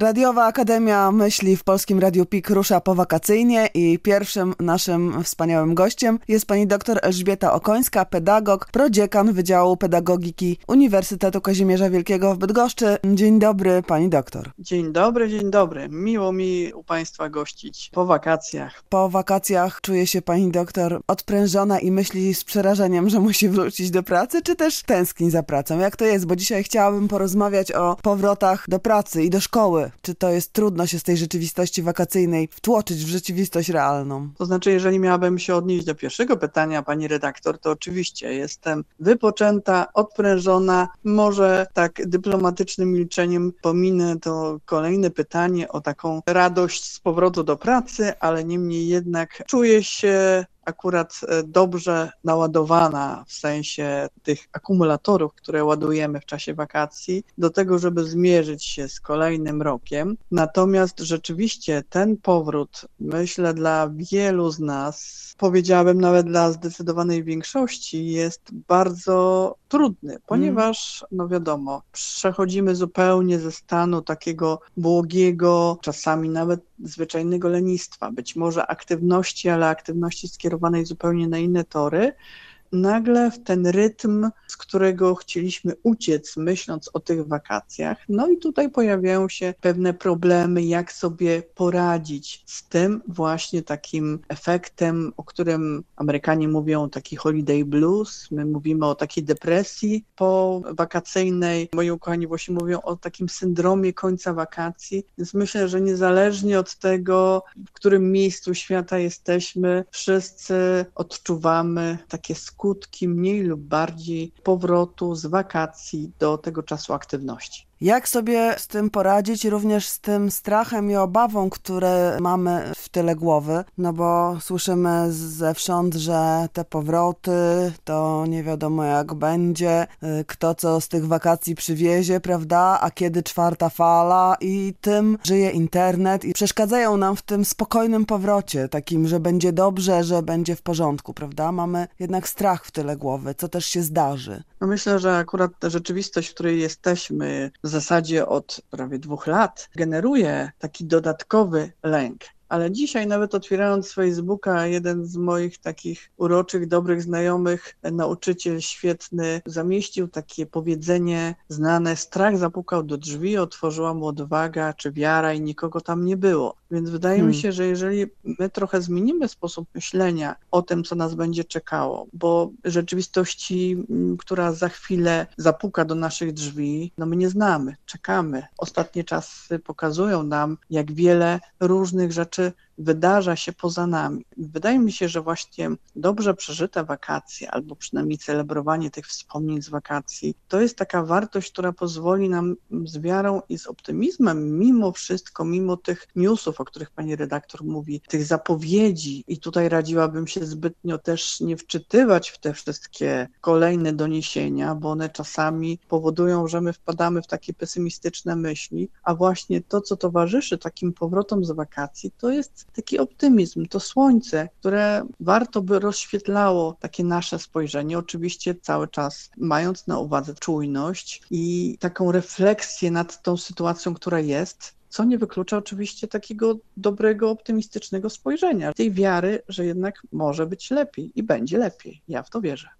Radiowa Akademia Myśli w Polskim Radiu PIK rusza powakacyjnie i pierwszym naszym wspaniałym gościem jest pani dr Elżbieta Okońska, pedagog, prodziekan Wydziału Pedagogiki Uniwersytetu Kazimierza Wielkiego w Bydgoszczy. Dzień dobry, pani doktor. Dzień dobry, dzień dobry. Miło mi u państwa gościć po wakacjach. Po wakacjach czuje się pani doktor odprężona i myśli z przerażeniem, że musi wrócić do pracy, czy też tęskni za pracą? Jak to jest? Bo dzisiaj chciałabym porozmawiać o powrotach do pracy i do szkoły. Czy to jest trudno się z tej rzeczywistości wakacyjnej wtłoczyć w rzeczywistość realną? To znaczy, jeżeli miałabym się odnieść do pierwszego pytania pani redaktor, to oczywiście jestem wypoczęta, odprężona. Może tak dyplomatycznym milczeniem pominę to kolejne pytanie o taką radość z powrotu do pracy, ale niemniej jednak czuję się akurat dobrze naładowana w sensie tych akumulatorów, które ładujemy w czasie wakacji, do tego, żeby zmierzyć się z kolejnym rokiem. Natomiast rzeczywiście ten powrót, myślę, dla wielu z nas, powiedziałabym nawet dla zdecydowanej większości, jest bardzo trudny, ponieważ, no wiadomo, przechodzimy zupełnie ze stanu takiego błogiego, czasami nawet zwyczajnego lenistwa, być może aktywności, ale aktywności skierowanej zupełnie na inne tory, nagle w ten rytm, z którego chcieliśmy uciec, myśląc o tych wakacjach. No i tutaj pojawiają się pewne problemy, jak sobie poradzić z tym właśnie takim efektem, o którym Amerykanie mówią taki holiday blues, my mówimy o takiej depresji powakacyjnej, moi ukochani Włosi mówią o takim syndromie końca wakacji, więc myślę, że niezależnie od tego, w którym miejscu świata jesteśmy, wszyscy odczuwamy takie skutki mniej lub bardziej powrotu z wakacji do tego czasu aktywności. Jak sobie z tym poradzić, również z tym strachem i obawą, które mamy w tyle głowy, no bo słyszymy zewsząd, że te powroty to nie wiadomo jak będzie, kto co z tych wakacji przywiezie, prawda, a kiedy czwarta fala i tym żyje internet i przeszkadzają nam w tym spokojnym powrocie, takim, że będzie dobrze, że będzie w porządku, prawda, mamy jednak strach w tyle głowy, co też się zdarzy. No myślę, że akurat ta rzeczywistość, w której jesteśmy w zasadzie od prawie 2 lat, generuje taki dodatkowy lęk. Ale dzisiaj nawet otwierając Facebooka, jeden z moich takich uroczych, dobrych znajomych, nauczyciel świetny, zamieścił takie powiedzenie znane: strach zapukał do drzwi, otworzyła mu odwaga czy wiara i nikogo tam nie było. Więc wydaje mi się, że jeżeli my trochę zmienimy sposób myślenia o tym, co nas będzie czekało, bo rzeczywistości, która za chwilę zapuka do naszych drzwi, no my nie znamy, czekamy. Ostatnie czasy pokazują nam, jak wiele różnych rzeczy wydarza się poza nami. Wydaje mi się, że właśnie dobrze przeżyte wakacje, albo przynajmniej celebrowanie tych wspomnień z wakacji, to jest taka wartość, która pozwoli nam z wiarą i z optymizmem, mimo wszystko, mimo tych newsów, o których pani redaktor mówi, tych zapowiedzi, i tutaj radziłabym się zbytnio też nie wczytywać w te wszystkie kolejne doniesienia, bo one czasami powodują, że my wpadamy w takie pesymistyczne myśli, a właśnie to, co towarzyszy takim powrotom z wakacji, to jest taki optymizm, to słońce, które warto by rozświetlało takie nasze spojrzenie, oczywiście cały czas mając na uwadze czujność i taką refleksję nad tą sytuacją, która jest, co nie wyklucza oczywiście takiego dobrego, optymistycznego spojrzenia, tej wiary, że jednak może być lepiej i będzie lepiej. Ja w to wierzę.